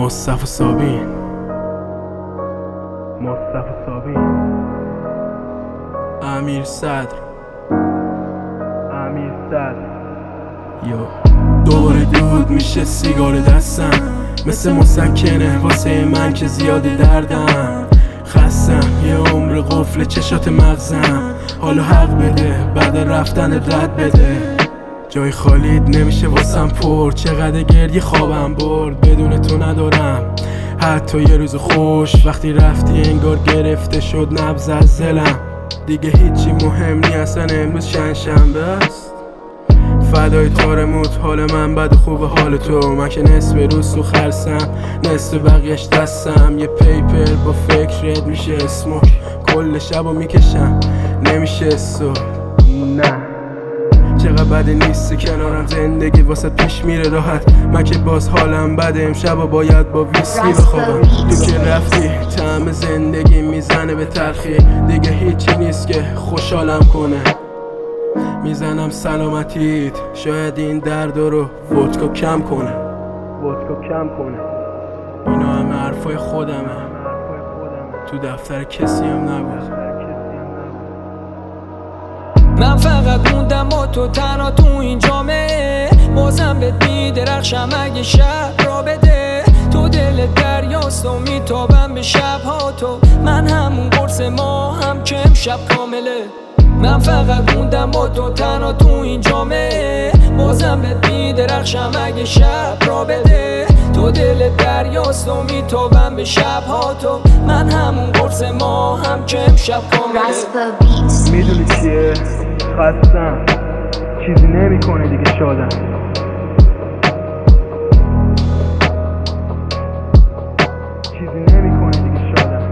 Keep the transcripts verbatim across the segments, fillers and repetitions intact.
مصطفی صابین مصطفی صابین امیر صدر امیر صدر یو دوباره دود میشه سیگار دستم، مثل مسکنه واسه من که زیادی دردم. خستم یه عمر قفل چشات مغزم، حالا حق بده بعد رفتن رد بده. جای خالید نمیشه واسم پر، چقدر گریه خوابم برد بدون تو ندارم حتی یه روز خوش. وقتی رفتی انگار گرفته شد نبض از دلم، دیگه هیچی مهم نی اصلا، امروز شنبه است. فدای تارموت حال من بد خوب حال تو، من که نصف روز تو خرسم نصف بقیش دستم. یه پیپر با فکرت میشه اسموک، کل شبو میکشم نمیشه سو. نه چقدر بده نیستی کنارم، زندگی واسه پیش میره راحت، من که باز حالم بده امشب باید با ویسکی بخوابم. تو که رفتی طعم زندگی میزنه به تلخی، دیگه هیچی نیست که خوشحالم کنه. میزنم سلامتیت شاید این درد رو ودکا کم کنه ودکا کم کنه. اینا همه حرفای خودمه، تو دفتر کسی هم نبود. من فقط موندم با تو تنها تو این جامعه، بازم بهت میدرخشم اگه شب را بده. تو دلت دریاست و میتابم به شبها تو، من همون قرص ما هم که امشب کامله. من فقط موندم با تو تنها تو این جامعه، بازم بهت میدرخشم اگه شب را بده. تو دلت دریاست و میتابم به شبها تو، من همون قرص ما هم که امشب کامله. میدونی چیه؟ خستم چیزی نمی کنه دیگه، شادم چیزی نمی کنه دیگه، شادم.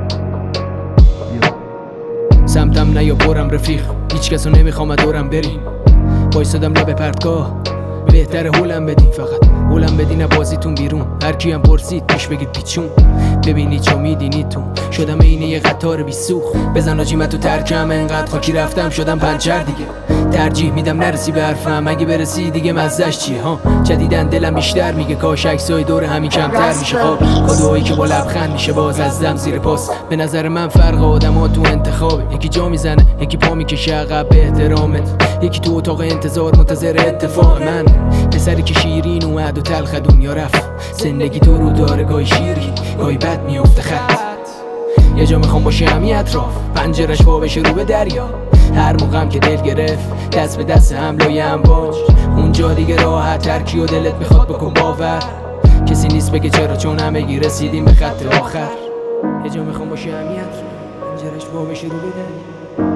سمتم نیا برم رفیق، هیچ کسو نمیخوام دورم بریم. بایستادم لب پرتگاه، بهتر هولم بدین، فقط هولم بدین بازیتون بیرون. هر کی هم پرسید پیش بگید پیچون، ببینید چو میدینید تو شدم اینه یه قطار بی سوخ. بزن آجی من تو ترکم انقدر خاکی رفتم شدم پنچر دیگه. ترجیح میدم نرسی به حرفم، اگه برسی دیگه مزهش چیه ها. جدیدن دلم بیشتر میگه کاش عکسای دور همین کمتر میشه خواب. کادوهایی که با لبخند میشه باز از دم زیر پاس. به نظر من فرق آدما تو انتخابه، یکی جا میزنه یکی پا میکشه عقب به احترامت. یکی تو اتاق انتظار منتظر اتفاق من، پسری که شیرین اومد و تلخ دنیا رفت. زندگی تو رو داره گاهی شیری گاهی بد میفته خط. یه جا میخوام باشه همی اطراف، پنجرش وا بشه رو به دریا. هر موقعم که دل گرفت دست به دست هم لای امواج، اونجا دیگه راحت ترکی و دلت میخواد بکن باور. کسی نیست بگه چرا، چون همگی رسیدیم به خط آخر. یه جا میخوام باشه همی اطراف، پنجرش وا بشه رو به دریا.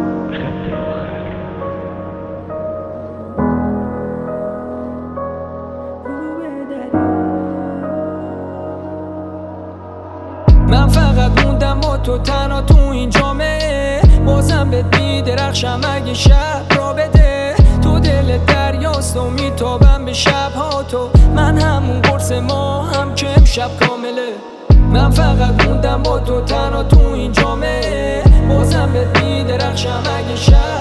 من فقط موندم با تو تنها تو این جامعه، بازم بهت میدرخشم اگه شب را بده. تو دلت دریاست و میتابم به شبها تو، من همون قرص ما هم که امشب کامله. من فقط موندم با تو تنها تو این جامعه، بازم بهت میدرخشم اگه شب